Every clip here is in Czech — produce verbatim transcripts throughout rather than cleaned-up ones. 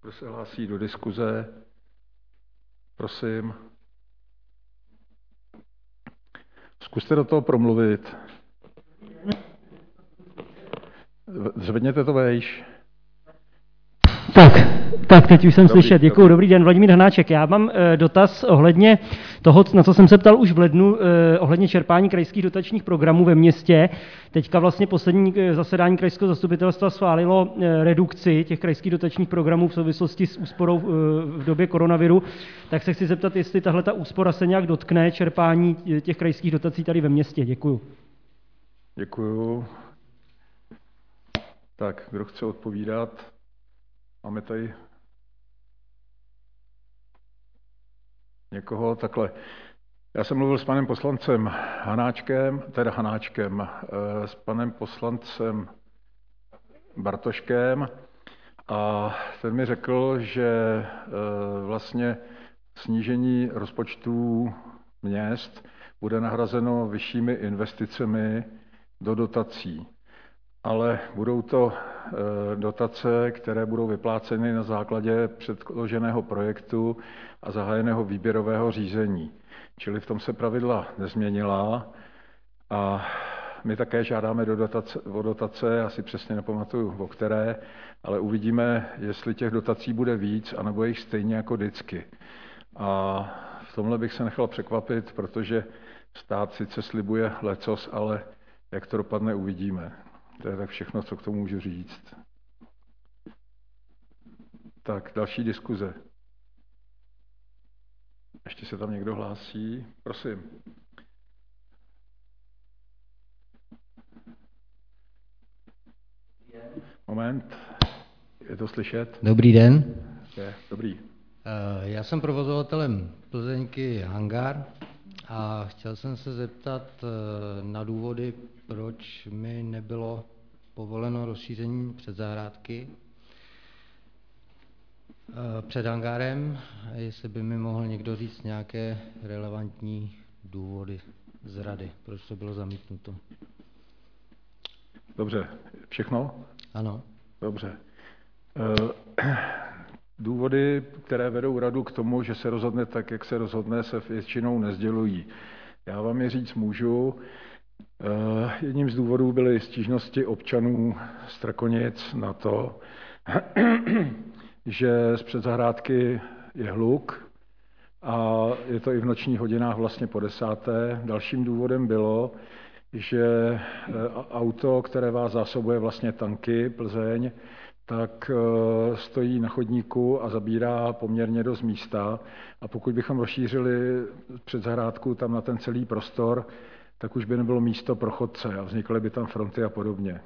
Kdo se hlásí do diskuze? Prosím. Zkuste do toho promluvit. Zvedněte to vejš. Tak, tak teď už jsem Dobrý, slyšet. Děkuji. dobrý. Dobrý den, Vladimír Hanáček. Já mám e, dotaz ohledně toho, na co jsem se ptal už v lednu, e, ohledně čerpání krajských dotačních programů ve městě. Teďka vlastně poslední zasedání krajského zastupitelstva schválilo e, redukci těch krajských dotačních programů v souvislosti s úsporou e, v době koronaviru. Tak se chci zeptat, jestli tahle ta úspora se nějak dotkne čerpání těch krajských dotací tady ve městě. Děkuji. Děkuju. Tak, kdo chce odpovídat? Máme tady někoho takhle. Já jsem mluvil s panem poslancem Hanáčkem, teda Hanáčkem, s panem poslancem Bartoškem a ten mi řekl, že vlastně snížení rozpočtů měst bude nahrazeno vyššími investicemi do dotací. Ale budou to dotace, které budou vypláceny na základě předloženého projektu a zahájeného výběrového řízení. Čili v tom se pravidla nezměnila a my také žádáme do dotace, o dotace, já si přesně nepamatuju o které, ale uvidíme, jestli těch dotací bude víc, anebo jich stejně jako vždycky. A v tomhle bych se nechal překvapit, protože stát sice slibuje lecos, ale jak to dopadne, uvidíme. To je tak všechno, co k tomu můžu říct. Tak, další diskuze. Ještě se tam někdo hlásí? Prosím. Moment. Je to slyšet? Dobrý den. Je, dobrý. Já jsem provozovatelem Plzeňky Hangar a chtěl jsem se zeptat na důvody, proč mi nebylo povoleno rozšíření předzahrádky před hangárem, jestli by mi mohl někdo říct nějaké relevantní důvody z rady, proč to bylo zamítnuto. Dobře, všechno? Ano. Dobře. Důvody, které vedou radu k tomu, že se rozhodne tak, jak se rozhodne, se většinou nezdělují. Já vám je říct můžu. Jedním z důvodů byly stížnosti občanů Strakonic na to, že z předzahrádky je hluk a je to i v nočních hodinách vlastně po desáté. Dalším důvodem bylo, že auto, které vás zásobuje vlastně tanky Plzeň, tak stojí na chodníku a zabírá poměrně dost místa. A pokud bychom rozšířili předzahrádku tam na ten celý prostor, tak už by nebylo místo pro chodce a vznikly by tam fronty a podobně.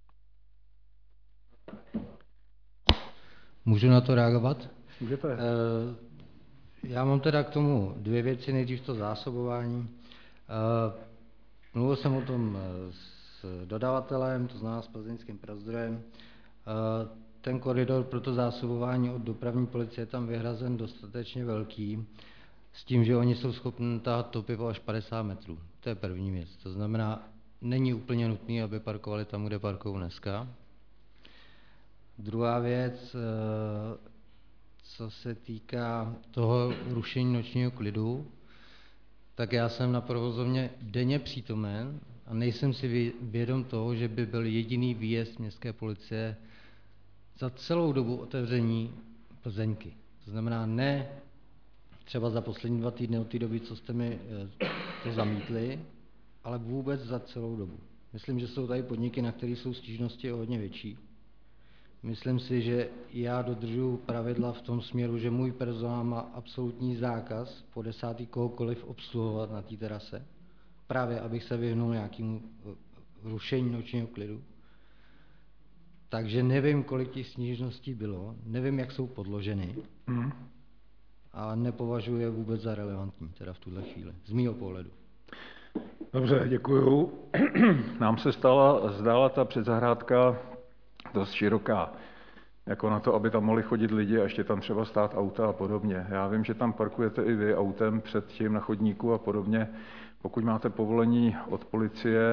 Můžu na to reagovat? Můžete. Já mám teda k tomu dvě věci, nejdřív to zásobování. Mluvil jsem o tom s dodavatelem, to znamená s Plzeňským Prazdrojem. Ten koridor pro to zásobování od dopravní policie je tam vyhrazen dostatečně velký, s tím, že oni jsou schopni tahat to pivo až padesát metrů. To je první věc. To znamená, není úplně nutné, aby parkovali tam, kde parkují dneska. Druhá věc, co se týká toho rušení nočního klidu, tak já jsem na provozovně denně přítomen a nejsem si vědom toho, že by byl jediný výjezd městské policie za celou dobu otevření Plzeňky. To znamená ne třeba za poslední dva týdny od té doby, co jste mi to zamítli, ale vůbec za celou dobu. Myslím, že jsou tady podniky, na kterých jsou stížnosti o hodně větší. Myslím si, že já dodržuji pravidla v tom směru, že můj personál má absolutní zákaz po desátý kohokoliv obsluhovat na té terase, právě abych se vyhnul nějakému rušení nočního klidu. Takže nevím, kolik těch stížností bylo, nevím, jak jsou podloženy mm. a nepovažuji je vůbec za relevantní, teda v tuhle chvíli, z mýho pohledu. Dobře, děkuju. Nám se stala, zdála ta předzahrádka dost široká, jako na to, aby tam mohli chodit lidi a ještě tam třeba stát auta a podobně. Já vím, že tam parkujete i vy autem před tím na chodníku a podobně. Pokud máte povolení od policie,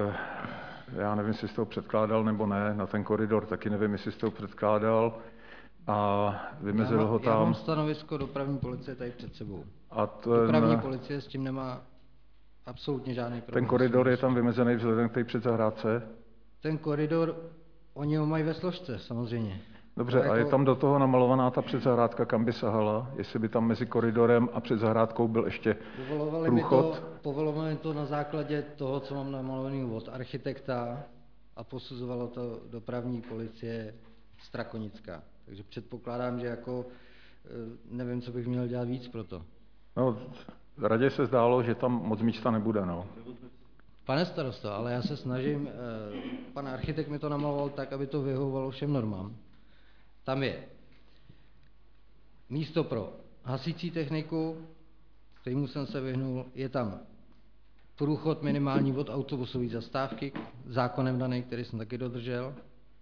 já nevím, jestli jste ho předkládal nebo ne, na ten koridor taky nevím, jestli jste ho předkládal, a vymezil já má, ho tam. Já mám stanovisko dopravní policie tady před sebou. A ten, dopravní policie s tím nemá absolutně žádný problém. Ten koridor je tam vymezený vzhledem k té předzahrádce? Ten koridor, oni ho mají ve složce, samozřejmě. Dobře, a jako... je tam do toho namalovaná ta předzahrádka, kam by sahala? Jestli by tam mezi koridorem a předzahrádkou byl ještě povolovali průchod? By to, povolovali to na základě toho, co mám namalovaný od architekta a posuzovalo to dopravní policie Strakonická. Takže předpokládám, že jako nevím, co bych měl dělat víc pro to. No, radě se zdálo, že tam moc místa nebude, no. Pane starosto, ale já se snažím, pan architekt mi to namaloval tak, aby to vyhovovalo všem normám. Tam je místo pro hasicí techniku, kterému jsem se vyhnul, je tam průchod minimální od autobusové zastávky, zákonem daný, který jsem taky dodržel.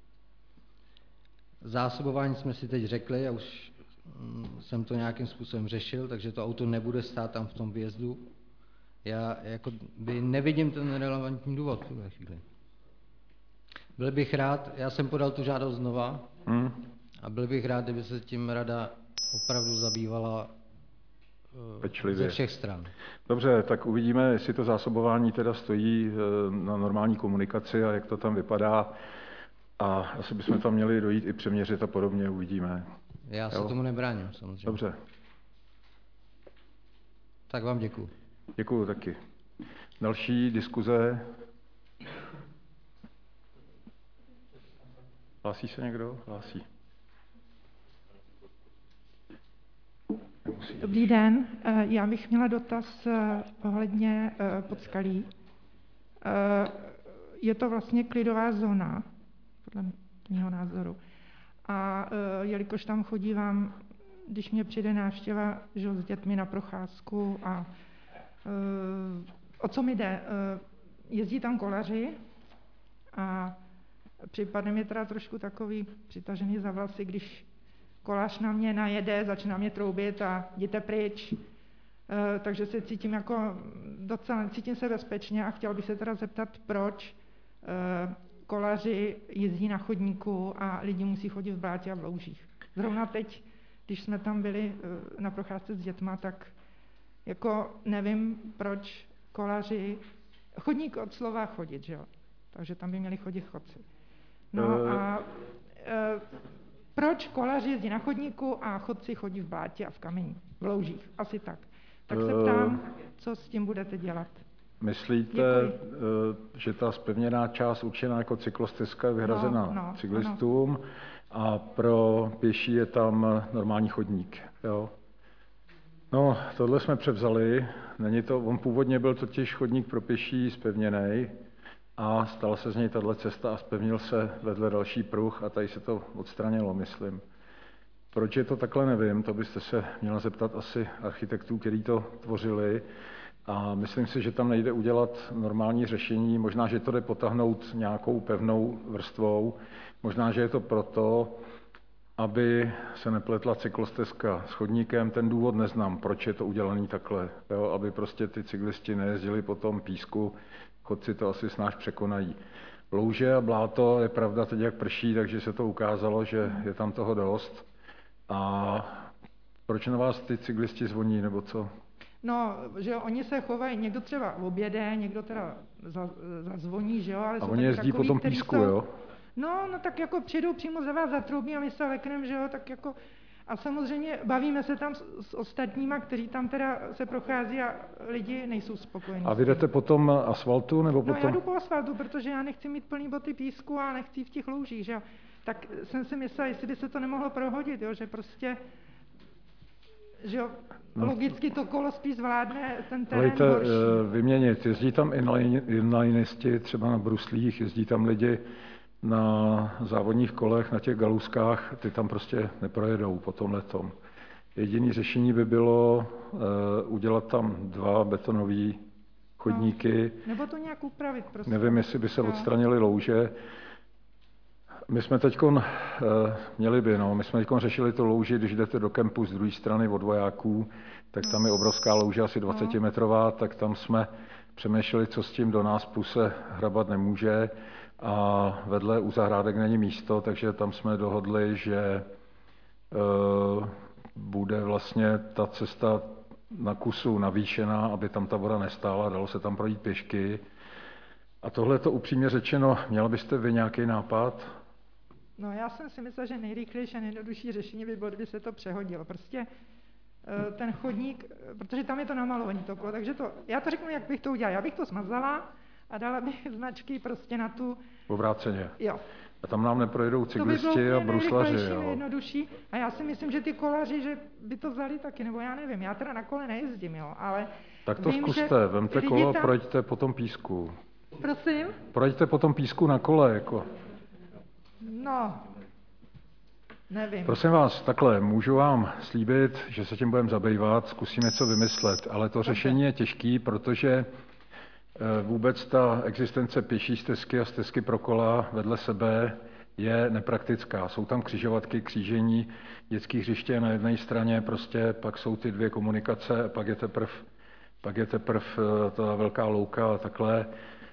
Zásobování jsme si teď řekli, já už jsem to nějakým způsobem řešil, takže to auto nebude stát tam v tom vjezdu. Já jako by nevidím ten relevantní důvod v tuhle chvíli. Byl bych rád, já jsem podal tu žádost znova, hmm. a byl bych rád, kdyby se tím rada opravdu zabývala pečlivě ze všech stran. Dobře, tak uvidíme, jestli to zásobování teda stojí na normální komunikaci a jak to tam vypadá. A asi bychom tam měli dojít i přeměřit a podobně, uvidíme. Já se jo? tomu nebráním, samozřejmě. Dobře. Tak vám děkuju. Děkuju taky. Další diskuze. Hlásí se někdo? Hlásí. Dobrý den, já bych měla dotaz ohledně Podskalí. Je to vlastně klidová zóna, podle mého názoru. A jelikož tam chodívám, když mě přijde návštěva, že s dětmi na procházku a o co mi jde? Jezdí tam kolaři a připadne mi teda trošku takový přitažený za vlasy, když kolář na mě najede, začíná mě troubit a jděte pryč. E, takže se cítím jako docela, cítím se bezpečně a chtěla bych se teda zeptat, proč e, koláři jezdí na chodníku a lidi musí chodit v blátě a v loužích. Zrovna teď, když jsme tam byli e, na procházce s dětma, tak jako nevím, proč koláři, chodník od slova chodit, že jo? Takže tam by měli chodit chodci. No a e, proč koláři jezdí na chodníku a chodci chodí v blátě a v kameni, v loužích, asi tak. Tak se ptám, co s tím budete dělat. Myslíte, Děkuji. že ta zpevněná část určená jako cyklostezka je vyhrazena no, no, cyklistům ano. a pro pěší je tam normální chodník, jo? No, tohle jsme převzali. Není to, on původně byl totiž chodník pro pěší zpevněný a stala se z něj tahle cesta a zpevnil se vedle další pruh a tady se to odstranilo, myslím. Proč je to takhle, nevím, to byste se měla zeptat asi architektů, kteří to tvořili. A myslím si, že tam nejde udělat normální řešení, možná, že to jde potáhnout nějakou pevnou vrstvou, možná, že je to proto, aby se nepletla cyklostezka s chodníkem. Ten důvod neznám, proč je to udělané takhle, jo? Aby prostě ty cyklisti nejezdili po tom písku, chodci to asi snáš překonají. Louže a bláto, je pravda teď jak prší, takže se to ukázalo, že je tam toho dost. A proč na vás ty cyklisti zvoní, nebo co? No, že jo, oni se chovají, někdo třeba oběde, někdo teda zazvoní, že jo, ale a jsou oni jezdí takový, po tom písku, jsou, jo? No, no tak jako přijdou přímo za vás, zatroubí a my se lekneme, že jo, tak jako a samozřejmě bavíme se tam s, s ostatníma, kteří tam teda se prochází a lidi nejsou spokojení. A vy jdete po tom asfaltu, nebo po no, tom? já jdu po asfaltu, protože já nechci mít plný boty písku a nechci v těch loužích, že jo. Tak jsem si myslela, jestli by se to nemohlo prohodit, jo, že prostě že jo, no. Logicky to kolo spíš zvládne ten terén Lejte, horší. Vyměnit, jezdí tam inlineisti, třeba na bruslích, jezdí tam lidi na závodních kolech, na těch galuskách, ty tam prostě neprojedou po tomhle tom. Jediné řešení by bylo uh, udělat tam dva betonové chodníky. No, nebo to nějak upravit prostě. Nevím, jestli by se odstranili louže. My jsme teď uh, měli by, no, my jsme teď řešili tu louži, když jdete do kempu z druhé strany od vojáků, tak tam je obrovská louže, asi dvacetimetrová, tak tam jsme přemýšleli, co s tím, do nás puse hrabat nemůže a vedle u zahrádek není místo, takže tam jsme dohodli, že bude vlastně ta cesta na kusu navýšená, aby tam ta voda nestála, dalo se tam projít pěšky. A tohle to upřímně řečeno, měla byste vy nějaký nápad? No já jsem si myslela, že nejrychlejší a nejjednodušší řešení by bylo, kdyby se to přehodilo. Prostě ten chodník, protože tam je to namalovaný to kolo, takže to, já to řeknu, jak bych to udělala. Já bych to smazala a dala bych značky prostě na tu... Obráceně. Jo. A tam nám neprojedou cyklisti a bruslaři, jo. Nejjednodušší. A já si myslím, že ty kolaři, že by to vzali taky, nebo já nevím, já teda na kole nejezdím, jo, ale... Tak to vím, zkuste, vemte kolo a tam... projďte po tom písku. Prosím? Projďte po tom písku na kole, jako. No, nevím. Prosím vás, takhle, můžu vám slíbit, že se tím budeme zabývat, zkusíme něco vymyslet, ale to řešení je těžký, protože vůbec ta existence pěší stezky a stezky pro kola vedle sebe je nepraktická. Jsou tam křižovatky, křížení, dětských hřiště na jedné straně, prostě pak jsou ty dvě komunikace, pak je teprve pak je teprv ta velká louka a takhle.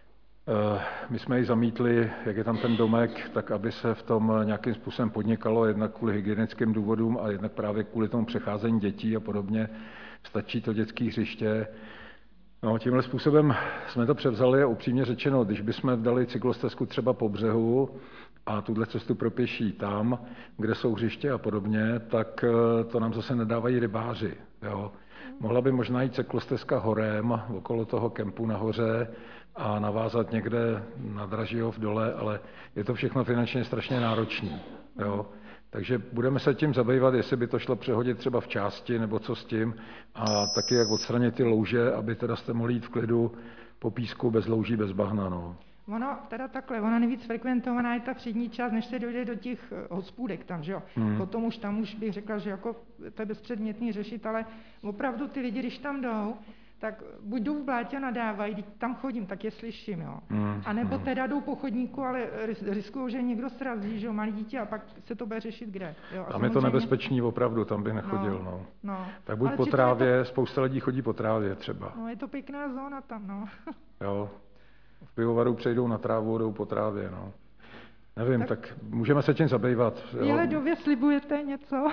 My jsme ji zamítli, jak je tam ten domek, tak aby se v tom nějakým způsobem podnikalo, jednak kvůli hygienickým důvodům a jednak právě kvůli tomu přecházení dětí a podobně. Stačí to dětské hřiště. No, tímhle způsobem jsme to převzali a upřímně řečeno, když bychom dali cyklostezku třeba po břehu a tuhle cestu pro pěší tam, kde jsou hřiště a podobně, tak to nám zase nedávají rybáři. Jo. Mohla by možná jít cyklostezka horem, okolo toho kempu nahoře a navázat někde na Dražihov dole, ale je to všechno finančně strašně náročné. Jo. Takže budeme se tím zabývat, jestli by to šlo přehodit třeba v části, nebo co s tím, a taky jak odstranit ty louže, aby teda jste mohli jít v klidu po písku, bez louží, bez bahna. No. Ono teda takhle, ona nejvíc frekventovaná je ta přední část, než se dojde do těch hospůdek tam, že jo. Hmm. Potom už tam už bych řekla, že jako to je bezpředmětný řešit, ale opravdu ty lidi, když tam jdou, tak buď jdou v blátě a nadávají, když tam chodím, tak je slyším, jo. Hmm. A nebo teda jdou po chodníku, ale riskují, že někdo srazí, že jo, malý dítě a pak se to bude řešit kde. Jo. Tam je to nebezpečný opravdu, tam bych nechodil, no. no. no. Tak buď ale po trávě, to... spousta lidí chodí po trávě třeba. No je to pěkná zóna tam, no. Jo. V pivovaru přejdou na trávu, jdou po trávě, no. Nevím, tak, tak můžeme se tím zabývat. Ledově slibujete něco?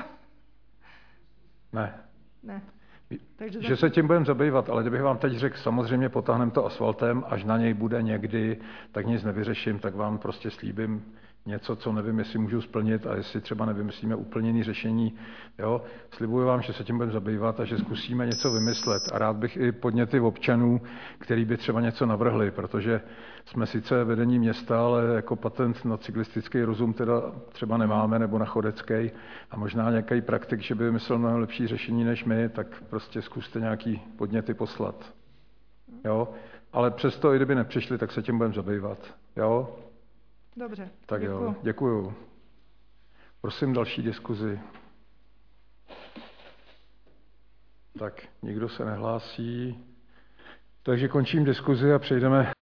Ne. Ne. Takže že se tím budeme zabývat, ale kdybych vám teď řekl, samozřejmě potáhneme to asfaltem, až na něj bude někdy, tak nic nevyřeším, tak vám prostě slíbím něco, co nevím, jestli můžu splnit a jestli třeba nevymyslíme úplně jiný řešení. Jo? Slibuji vám, že se tím budeme zabývat a že zkusíme něco vymyslet. A rád bych i podněty občanů, který by třeba něco navrhli, protože jsme sice vedení města, ale jako patent na cyklistický rozum teda třeba nemáme, nebo na chodecký. A možná nějaký praktik, že by vymyslel mnohem lepší řešení než my, tak prostě zkuste nějaký podněty poslat. Jo? Ale přesto, i kdyby nepřišli, tak se tím budeme zabývat. Jo? Dobře, tak děkuju. Jo, děkuju. Prosím další diskuzi. Tak, nikdo se nehlásí. Takže končím diskuzi a přejdeme